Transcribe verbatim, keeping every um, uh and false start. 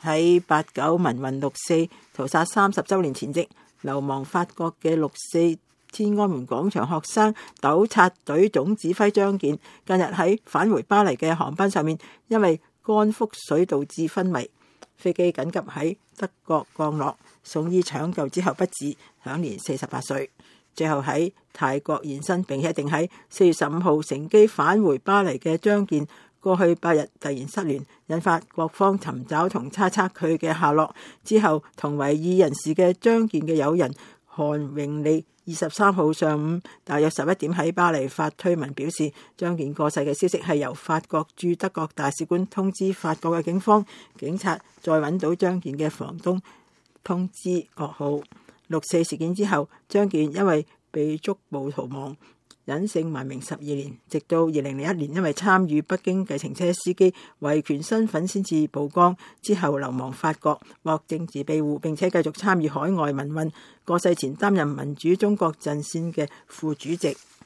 喺八九民運六四屠殺三十週年前夕，流亡法國嘅六四天安門廣場學生糾察隊總指揮張健，近日喺返回巴黎嘅航班上面，因為肝腹水導致昏迷，飛機緊急喺德國降落，送醫搶救之後不治，享年四十八歲。最後喺泰國現身，並且定喺四月十五號乘機返回巴黎嘅張健，過去八日突然失聯，引發各方尋找同猜測佢嘅下落。之後同為異人士嘅張健嘅友人韓榮利二十三號上午大約十一點喺巴黎發推文表示，張健過世嘅消息係由法國駐德國大使館通知法國嘅警方，警察再揾到張健嘅房東通知噩耗。六四事件之後，張健因為被捉捕逃亡，隱姓埋名十二年，直到二零零一年因為參與北京計程車司機維權身份先至曝光，之後流亡法國獲政治庇護，並且繼續參與海外民運。過世前擔任民主中國陣線嘅副主席。